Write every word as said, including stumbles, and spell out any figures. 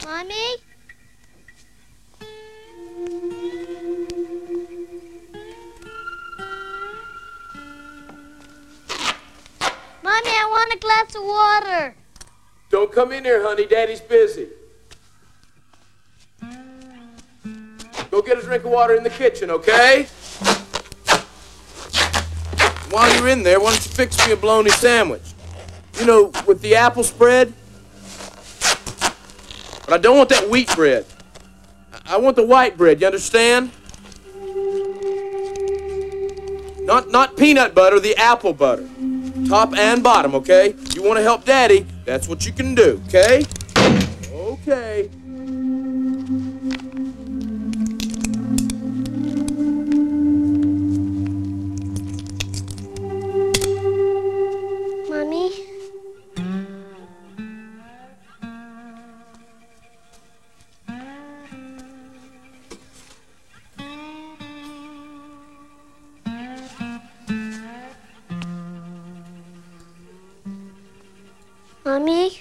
Mommy? Mommy, I want a glass of water. Don't come in here, honey. Daddy's busy. Go get a drink of water in the kitchen, okay? While you're in there, why don't you fix me a bologna sandwich? You know, with the apple spread. But I don't want that wheat bread. I want the white bread, you understand? Not, not peanut butter, the apple butter. Top and bottom, okay? You want to help Daddy, that's what you can do, okay? Okay. Mommy? Mommy?